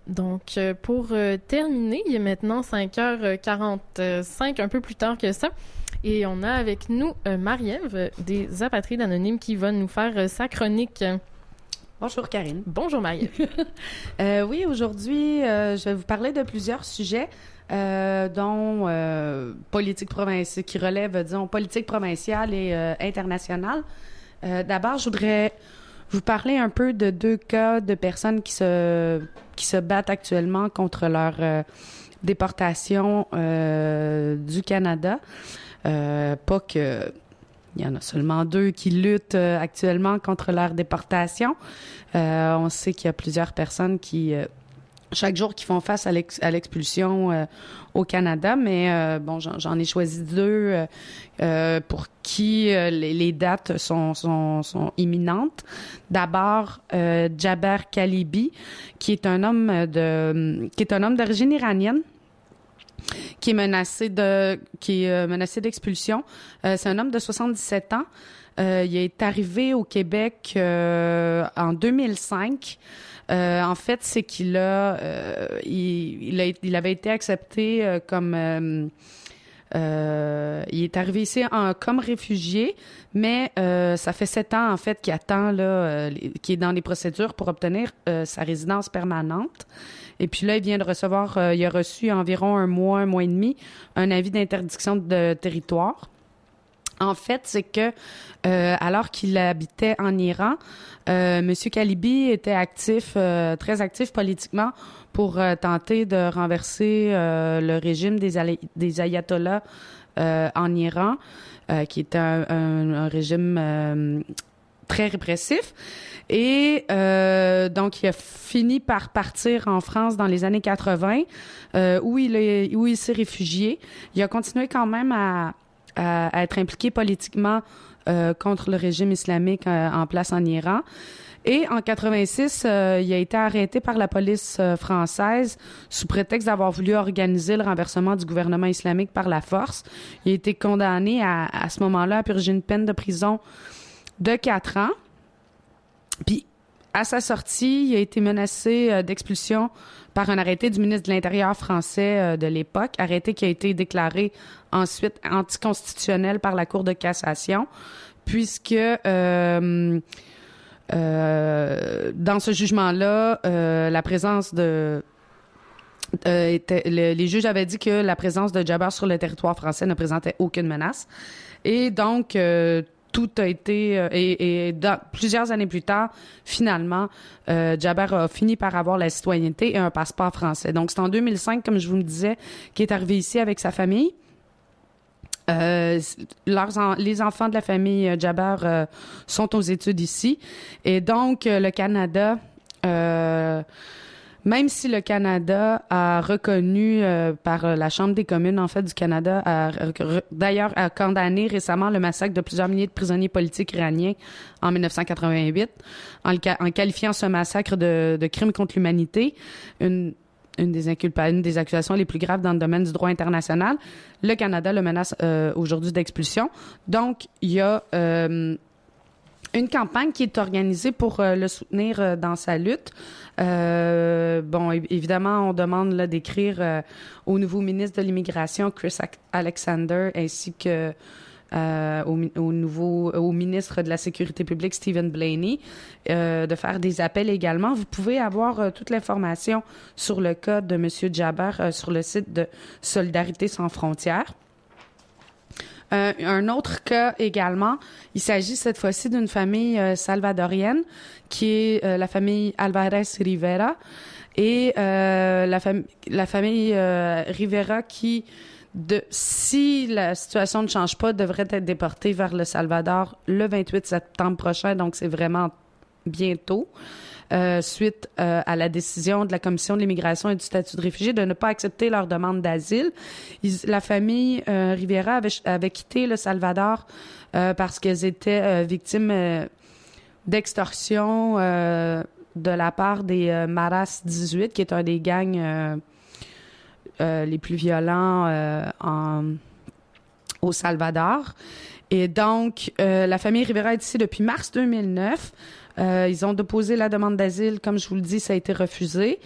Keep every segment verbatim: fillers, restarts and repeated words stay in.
Donc, euh, pour euh, terminer, il est maintenant cinq heures quarante-cinq, un peu plus tard que ça. Et on a avec nous euh, Marie-Ève des Apatrides Anonymes qui va nous faire euh, sa chronique. Bonjour Karine. Bonjour Marie-Ève. euh, oui, aujourd'hui, euh, je vais vous parler de plusieurs sujets, euh, dont euh, politique provinciale, qui relèvent, disons, politique provinciale et euh, internationale. Euh, d'abord, je voudrais vous parler un peu de deux cas de personnes qui se qui se battent actuellement contre leur euh, déportation euh, du Canada. Euh, pas que il y en a seulement deux qui luttent euh, actuellement contre leur déportation. Euh, on sait qu'il y a plusieurs personnes qui euh, chaque jour qui font face à, l'ex- à l'expulsion euh, au Canada, mais euh, bon, j'en, j'en ai choisi deux euh, euh, pour qui euh, les, les dates sont, sont, sont imminentes. D'abord, euh, Jaber Kalibi, qui est un homme de, qui est un homme d'origine iranienne, qui est menacé de, qui est euh, menacé d'expulsion. Euh, c'est un homme de soixante-dix-sept ans. Euh, il est arrivé au Québec euh, en deux mille cinq. Euh, en fait, c'est qu'il a, euh, il, il, a, il avait été accepté euh, comme, euh, euh, il est arrivé ici en, comme réfugié, mais euh, ça fait sept ans en fait qu'il attend là, euh, qu'il est dans les procédures pour obtenir euh, sa résidence permanente. Et puis là, il vient de recevoir, euh, il a reçu environ un mois, un mois et demi, un avis d'interdiction de territoire. En fait, c'est que euh, alors qu'il habitait en Iran, euh, Monsieur Kalibi était actif, euh, très actif politiquement pour euh, tenter de renverser euh, le régime des, al- des ayatollahs euh, en Iran, euh, qui était un, un, un régime euh, très répressif. Et euh, donc, il a fini par partir en France dans les années quatre-vingts, euh, où il est, où il s'est réfugié. Il a continué quand même à à, à être impliqué politiquement euh, contre le régime islamique euh, en place en Iran. Et en quatre-vingt-six, euh, il a été arrêté par la police euh, française sous prétexte d'avoir voulu organiser le renversement du gouvernement islamique par la force. Il a été condamné à, à ce moment-là à purger une peine de prison de quatre ans. Puis, à sa sortie, il a été menacé euh, d'expulsion par un arrêté du ministre de l'Intérieur français euh, de l'époque, arrêté qui a été déclaré ensuite anticonstitutionnel par la Cour de cassation, puisque euh, euh, dans ce jugement-là, euh, la présence de euh, était, le, les juges avaient dit que la présence de Jaber sur le territoire français ne présentait aucune menace, et donc euh, tout a été euh, et, et dans, plusieurs années plus tard, finalement, euh, Jaber a fini par avoir la citoyenneté et un passeport français. Donc c'est en deux mille cinq, comme je vous le disais, qu'il est arrivé ici avec sa famille. Euh, leurs en, les enfants de la famille euh, Jaber euh, sont aux études ici, et donc euh, le Canada, euh, même si le Canada a reconnu euh, par la Chambre des communes en fait du Canada, a, re, d'ailleurs a condamné récemment le massacre de plusieurs milliers de prisonniers politiques iraniens en dix-neuf cent quatre-vingt-huit, en, le, en qualifiant ce massacre de, de crime contre l'humanité, une Une des, inculpa- une des accusations les plus graves dans le domaine du droit international. Le Canada le menace euh, aujourd'hui d'expulsion. Donc, il y a euh, une campagne qui est organisée pour euh, le soutenir euh, dans sa lutte. Euh, bon, é- évidemment, on demande là, d'écrire euh, au nouveau ministre de l'Immigration, Chris Alexander, ainsi que Euh, au, au nouveau au ministre de la Sécurité publique, Stephen Blaney, euh, de faire des appels également. Vous pouvez avoir euh, toute l'information sur le cas de M. Jaber euh, sur le site de Solidarité sans frontières. Euh, un autre cas également, il s'agit cette fois-ci d'une famille euh, salvadorienne qui est euh, la famille Alvarez Rivera et euh, la, fam- la famille euh, Rivera qui De, si la situation ne change pas, devrait être déportée vers le Salvador le vingt-huit septembre prochain, donc c'est vraiment bientôt, euh, suite euh, à la décision de la Commission de l'immigration et du statut de réfugié de ne pas accepter leur demande d'asile. Ils, la famille euh, Rivera avait, avait quitté le Salvador euh, parce qu'elles étaient euh, victimes euh, d'extorsion euh, de la part des euh, Maras dix-huit, qui est un des gangs euh, Euh, les plus violents euh, en, au Salvador. Et donc, euh, la famille Rivera est ici depuis mars deux mille neuf. Euh, ils ont déposé la demande d'asile. Comme je vous le dis, ça a été refusé.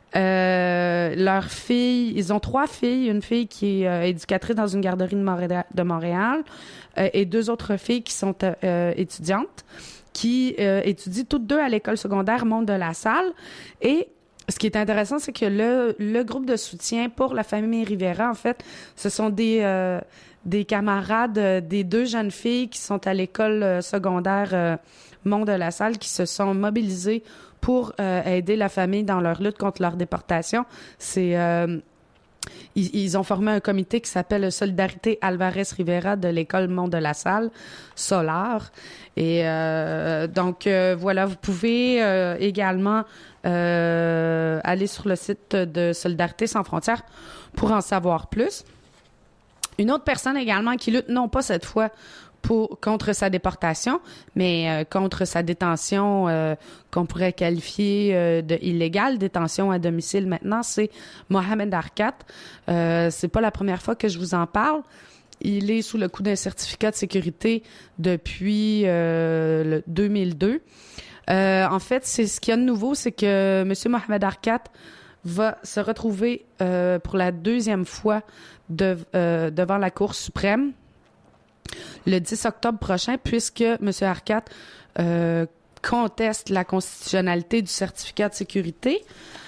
Euh, leur fille, ils ont trois filles, une fille qui est euh, éducatrice dans une garderie de Montréal, de Montréal euh, et deux autres filles qui sont euh, étudiantes, qui euh, étudient toutes deux à l'école secondaire Monde de la Salle. Et ce qui est intéressant, c'est que le, le groupe de soutien pour la famille Rivera, en fait, ce sont des... Euh, des camarades euh, des deux jeunes filles qui sont à l'école euh, secondaire euh, Mont de la Salle qui se sont mobilisées pour euh, aider la famille dans leur lutte contre leur déportation. C'est euh, ils, ils ont formé un comité qui s'appelle Solidarité Alvarez Rivera de l'école Mont de la Salle, Solar. Et euh, donc euh, voilà, vous pouvez euh, également euh, aller sur le site de Solidarité sans frontières pour en savoir plus. Une autre personne également qui lutte, non pas cette fois pour contre sa déportation, mais euh, contre sa détention euh, qu'on pourrait qualifier euh, de illégale, détention à domicile maintenant, c'est Mohamed Arkat. Euh, c'est pas la première fois que je vous en parle. Il est sous le coup d'un certificat de sécurité depuis euh, le deux mille deux. Euh, en fait, c'est ce qu'il y a de nouveau, c'est que M. Mohamed Arkat va se retrouver euh, pour la deuxième fois de, euh, devant la Cour suprême le dix octobre prochain, puisque M. Arkat euh, conteste la constitutionnalité du certificat de sécurité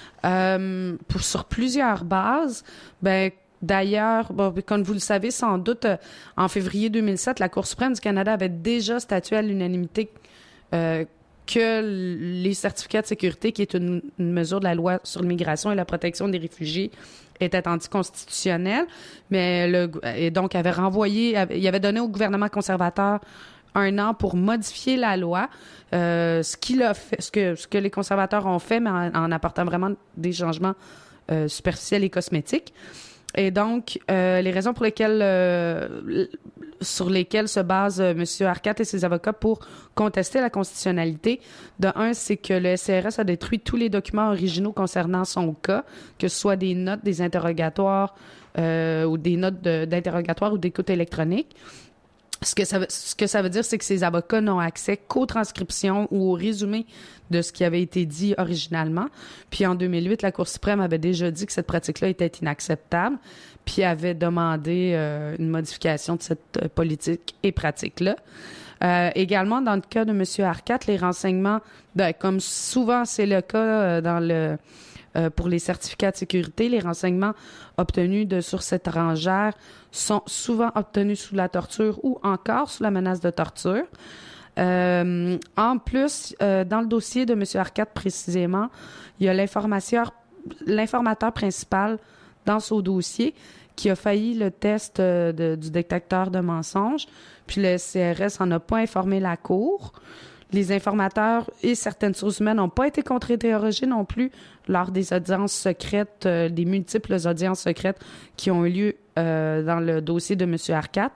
euh, pour, sur plusieurs bases. Ben, d'ailleurs, bon, comme vous le savez sans doute, euh, en février deux mille sept, la Cour suprême du Canada avait déjà statué à l'unanimité euh, que les certificats de sécurité, qui est une, une mesure de la loi sur l'immigration et la protection des réfugiés, étaient anticonstitutionnels, mais le, et donc avait renvoyé, avait, il avait donné au gouvernement conservateur un an pour modifier la loi, euh, ce qu'il a fait, ce que ce que les conservateurs ont fait, mais en, en apportant vraiment des changements euh, superficiels et cosmétiques. Et donc, euh, les raisons pour lesquelles, euh, sur lesquelles se base euh, M. Arkat et ses avocats pour contester la constitutionnalité, de un, c'est que le S C R S a détruit tous les documents originaux concernant son cas, que ce soit des notes, des interrogatoires euh, ou des notes de, d'interrogatoire ou d'écoute électronique. Ce que ça veut, ce que ça veut dire, c'est que ses avocats n'ont accès qu'aux transcriptions ou au résumé de ce qui avait été dit originalement. Puis en deux mille huit, la Cour suprême avait déjà dit que cette pratique-là était inacceptable, puis avait demandé euh, une modification de cette euh, politique et pratique-là. Euh, également, dans le cas de M. Arkat, les renseignements, ben, comme souvent c'est le cas euh, dans le euh, pour les certificats de sécurité, les renseignements obtenus de sources étrangères sont souvent obtenus sous la torture ou encore sous la menace de torture. Euh, en plus, euh, dans le dossier de M. Arkat précisément, il y a l'informateur, l'informateur principal dans son dossier qui a failli le test euh, de, du détecteur de mensonges, puis le C R S n'en a pas informé la Cour. Les informateurs et certaines sources humaines n'ont pas été contre-interrogés non plus lors des audiences secrètes, euh, des multiples audiences secrètes qui ont eu lieu euh, dans le dossier de M. Arkat.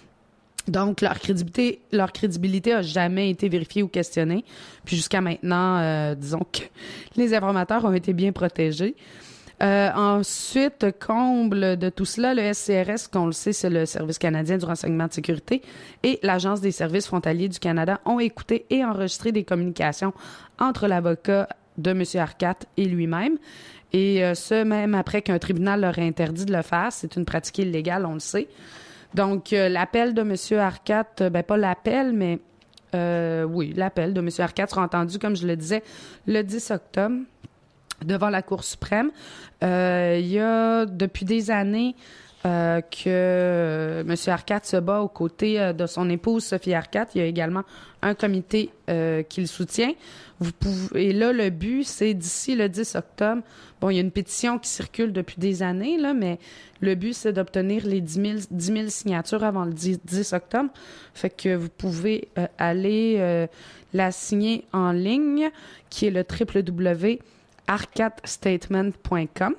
Donc, leur crédibilité, leur crédibilité a jamais été vérifiée ou questionnée. Puis jusqu'à maintenant, euh, disons que les informateurs ont été bien protégés. Euh, ensuite, comble de tout cela, le S C R S, qu'on le sait, c'est le Service canadien du renseignement de sécurité, et l'Agence des services frontaliers du Canada ont écouté et enregistré des communications entre l'avocat de M. Arkat et lui-même. Et euh, ce, même après qu'un tribunal leur ait interdit de le faire. C'est une pratique illégale, on le sait. Donc, euh, l'appel de M. Arkat, euh, ben pas l'appel, mais euh, oui, l'appel de M. Arkat sera entendu, comme je le disais, le dix octobre devant la Cour suprême. Euh, il y a depuis des années euh, que euh, M. Arkat se bat aux côtés euh, de son épouse Sophie Arkat. Il y a également un comité euh, qui le soutient. Vous pouvez, et là, le but, c'est d'ici le dix octobre. Bon, il y a une pétition qui circule depuis des années, là, mais le but, c'est d'obtenir les dix mille signatures avant le dix octobre. Fait que vous pouvez euh, aller euh, la signer en ligne, qui est le w w w point arkat statement point com.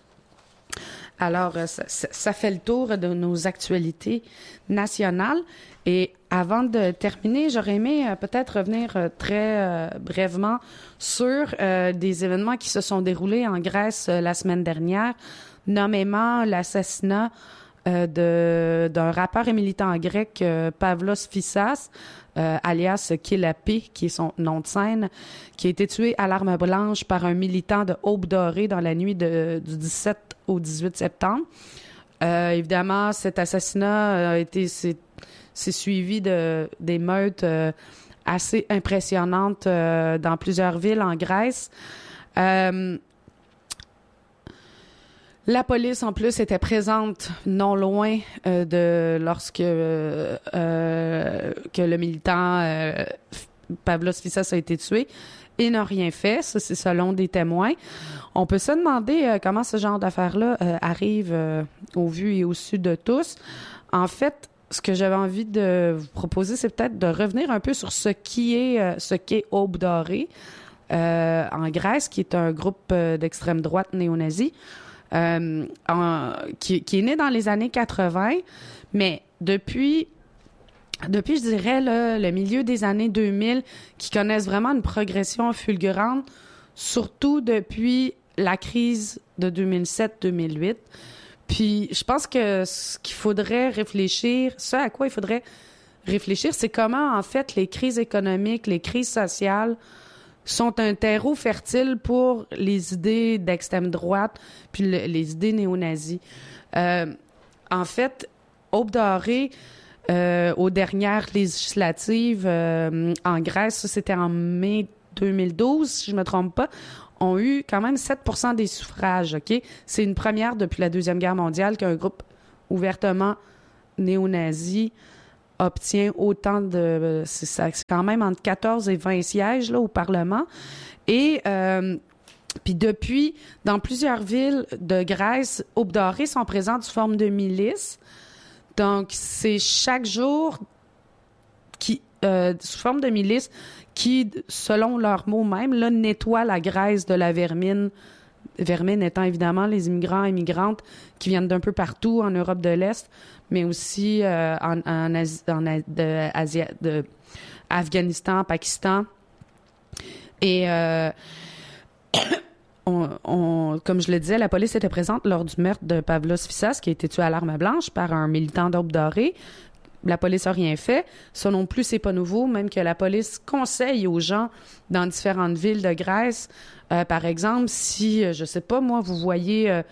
Alors, ça, ça fait le tour de nos actualités nationales. Et avant de terminer, j'aurais aimé euh, peut-être revenir euh, très euh, brièvement sur euh, des événements qui se sont déroulés en Grèce euh, la semaine dernière, nommément l'assassinat euh, de, d'un rappeur et militant grec, euh, Pavlos Fyssas, euh, alias Kilapé, qui est son nom de scène, qui a été tué à l'arme blanche par un militant de Aube Dorée dans la nuit de, du dix-sept au dix-huit septembre. Euh, évidemment, cet assassinat a été c'est, c'est suivi de d'émeutes euh, assez impressionnantes euh, dans plusieurs villes en Grèce. Euh, La police, en plus, était présente non loin euh, de lorsque euh, euh, que le militant euh, Pavlos Fyssas a été tué et n'a rien fait. Ça, c'est selon des témoins. On peut se demander euh, comment ce genre d'affaires-là euh, arrive euh, au vu et au su de tous. En fait, ce que j'avais envie de vous proposer, c'est peut-être de revenir un peu sur ce qui est euh, ce qu'est Aube Dorée euh, en Grèce, qui est un groupe euh, d'extrême droite néo-nazi. Euh, en, qui, qui est né dans les années quatre-vingts, mais depuis, depuis, je dirais, là, le milieu des années deux mille, qui connaissent vraiment une progression fulgurante, surtout depuis la crise de deux mille sept deux mille huit. Puis, je pense que ce qu'il faudrait réfléchir, ce à quoi il faudrait réfléchir, c'est comment, en fait, les crises économiques, les crises sociales sont un terreau fertile pour les idées d'extrême droite puis le, les idées néo-nazies. Euh, en fait, Aube Dorée, euh, aux dernières législatives euh, en Grèce, ça c'était en mai deux mille douze, si je me trompe pas, ont eu quand même sept pour cent des suffrages, OK? C'est une première depuis la Deuxième Guerre mondiale qu'un groupe ouvertement néo-nazi obtient autant de... C'est, ça, c'est quand même entre quatorze et vingt sièges là, au Parlement. Et euh, puis depuis, dans plusieurs villes de Grèce, Aube Dorée sont présentes sous forme de milices. Donc, c'est chaque jour qui, euh, sous forme de milices qui, selon leurs mots même, là, nettoient la Grèce de la vermine. Vermine étant évidemment les immigrants et immigrantes qui viennent d'un peu partout en Europe de l'Est, mais aussi euh, en, en, Asie, en de, Asie, de Afghanistan, Pakistan. Et euh, on, on, comme je le disais, la police était présente lors du meurtre de Pavlos Fyssas, qui a été tué à l'arme blanche par un militant d'Aube Dorée. La police n'a rien fait. Ça non plus, c'est pas nouveau, même que la police conseille aux gens dans différentes villes de Grèce, euh, par exemple, si, euh, je sais pas, moi, vous voyez, euh,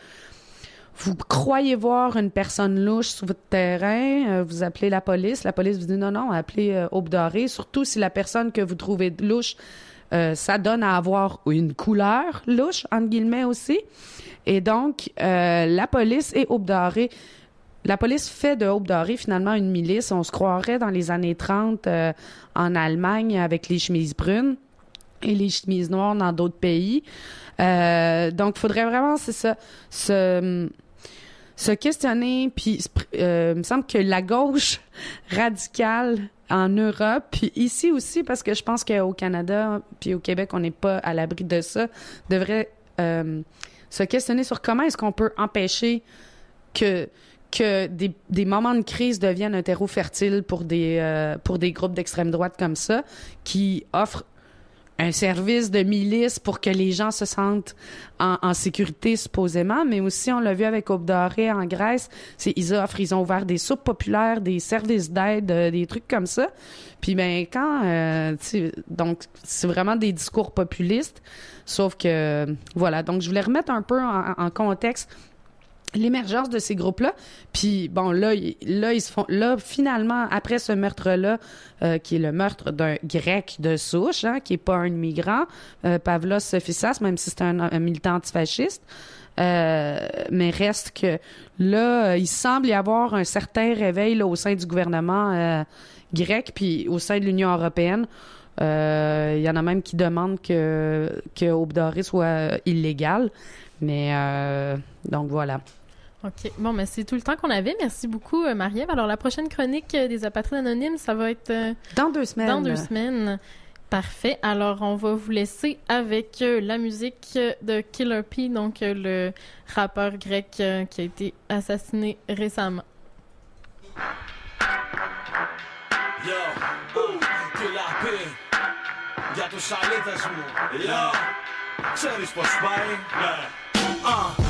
vous croyez voir une personne louche sur votre terrain, euh, vous appelez la police, la police vous dit non, non, appelez euh, Aube Dorée, surtout si la personne que vous trouvez louche, euh, ça donne à avoir une couleur louche, entre guillemets aussi. Et donc, euh, la police et Aube Dorée, la police fait de Aube Dorée finalement une milice. On se croirait dans les années trente euh, en Allemagne avec les chemises brunes et les chemises noires dans d'autres pays. Euh, donc, il faudrait vraiment, c'est ça, se, se questionner. Puis, euh, il me semble que la gauche radicale en Europe, puis ici aussi, parce que je pense qu'au Canada puis au Québec, on n'est pas à l'abri de ça, devrait euh, se questionner sur comment est-ce qu'on peut empêcher que que des, des moments de crise deviennent un terreau fertile pour des euh, pour des groupes d'extrême droite comme ça, qui offrent un service de milice pour que les gens se sentent en, en sécurité supposément, mais aussi on l'a vu avec Aube Dorée en Grèce, c'est ils offrent, ils ont ouvert des soupes populaires, des services d'aide, euh, des trucs comme ça. Puis ben quand euh, donc c'est vraiment des discours populistes, sauf que euh, voilà, donc je voulais remettre un peu en, en contexte l'émergence de ces groupes-là. Puis bon, là, là, ils se font. Là, finalement, après ce meurtre-là, euh, qui est le meurtre d'un grec de souche, hein, qui est pas un immigrant, euh, Pavlos Fyssas, même si c'est un, un militant antifasciste, euh, mais reste que là, il semble y avoir un certain réveil là, au sein du gouvernement euh, grec, puis au sein de l'Union européenne. Euh, il y en a même qui demandent que, que Aube Dorée soit illégale. Mais euh, donc voilà. OK. Bon, mais c'est tout le temps qu'on avait. Merci beaucoup, euh, Marie-Ève. Alors, la prochaine chronique euh, des Apatrides anonymes, ça va être... Euh, dans deux semaines. Dans deux semaines. Parfait. Alors, on va vous laisser avec euh, la musique de Killer P, donc euh, le rappeur grec euh, qui a été assassiné récemment. Yo, ooh, Killer P, για τους αλήθες μου. Yo, ξέρεις πως πάει, ναι. Uh.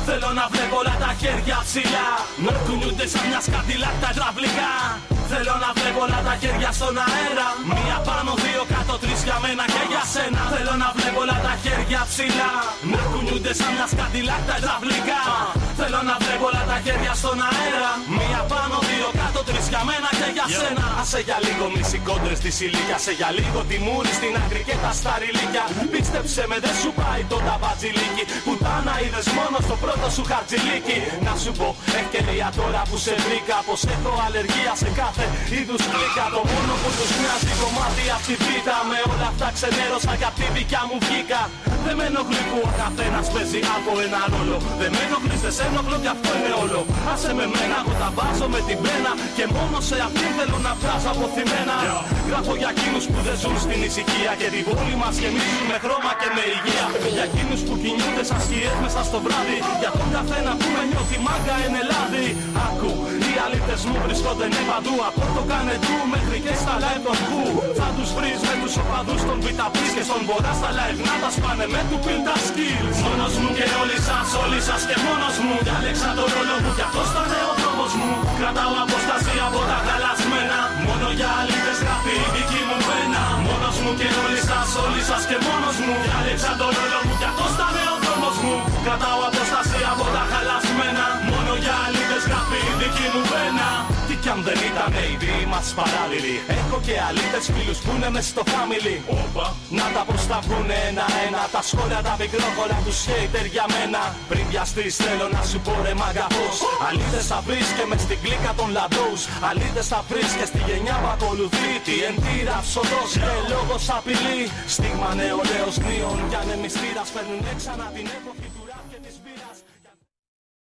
Θέλω να βλέπω όλα τα χέρια ψηλά να κουνιούνται σαν μια σκατιλάκ τα υδραυλικά. Θέλω να βλέπω όλα τα χέρια στον αέρα. Μία πάνω, δύο κάτω, τρεις για μένα και για σένα. Θέλω να βλέπω όλα τα χέρια ψηλά να κουνιούνται σαν μια σκατιλάκ τα υδραυλικά. Θέλω να βλέπω όλα τα χέρια στον αέρα. Μία πάνω, δύο κάτω, τρεις για μένα και για σένα. Άσε για λίγο μισή κόντρες της ηλικίας. Σε για λίγο τη μούρη στην άκρη και τα σταριλίκια. Πίστεψε με, δεν σου πάει το ταμπατζιλίκι. Πουτάνα είδες μόνο στο πρώτο σου χαρτζιλίκι. Να σου πω ευκαιρία τώρα που σε βρήκα, πως έχω αλλεργία σε κάθε είδους κλίκα. Το μόνο που τους μοιάζει κομμάτι απ' τη βήτα. Με όλα αυτά ξενέρωσα για τη δικιά μου βγήκα. Δεν με ενοχλεί που ο καθένας παίζει από ένα ρόλο. Δεν με ενοχλείς, δεν σε ενοχλώ κι αυτό είναι όλο. Άσε με μένα, εγώ τα βάζω με την πένα. Και μόνο σε αυτήν θέλω να βγάζω αποθυμένα. Γράφω για εκείνους που δεν ζουν στην ησυχία. Και την πόλη μας γεμίζουν με χρώμα και με υγεία. Για εκείνους που κινούνται σαν σκιές μέσα στο βράδυ. Για τον καθένα που με νιώθει μάγκα εν Ελλάδη. Άκου, οι αλήτες μου βρισκόνται ναι παντού. Από το Κανεντού μέχρι και στα live των Κου. Θα τους βρεις με τους οπαδούς των Βιταπής. Και στον βορρά στα live να τα σπάνε με του πιν τα skills. Μόνος μου και όλοι σας, όλοι σας και μόνος μου. Διάλεξα το ρόλο μου κι αυτός θα είναι ο δρόμος μου. Κρατάω απόσταση από τα χαλασμένα. Μόνο για αλήτες γράφει η δική μου πένα. Μόνος μου και όλοι σας, όλοι σας και μόνος μου. Διάλεξα το ρόλο μου κι αυτός θα είναι ο δρόμος μου. Κρατάω απόσταση από τα χαλασμένα. Μόνο για αλήτες γράφει η δική μου πένα. Τι κι αν δεν ήταν οι δύο μας παράλληλοι. Έχω και αλήτες φίλους που είναι μες στο family. Οπα. Να τα πως τα βγουνε ένα-ένα. Τα σχόλια τα μικρόχολα του skater για μένα. Πριν βιαστείς θέλω να σου πω ρε μάγκα πως. Αλήτες θα βρεις και μες στην κλίκα των λαντούς. Αλήτες θα βρεις και στη γενιά που ακολουθεί. Τι εν τι ραψοδός και λόγος απειλή. Στίγμα νεολαίος νίων. Κι αν εμείς τύρας παίρνουν έξανα την εποχή.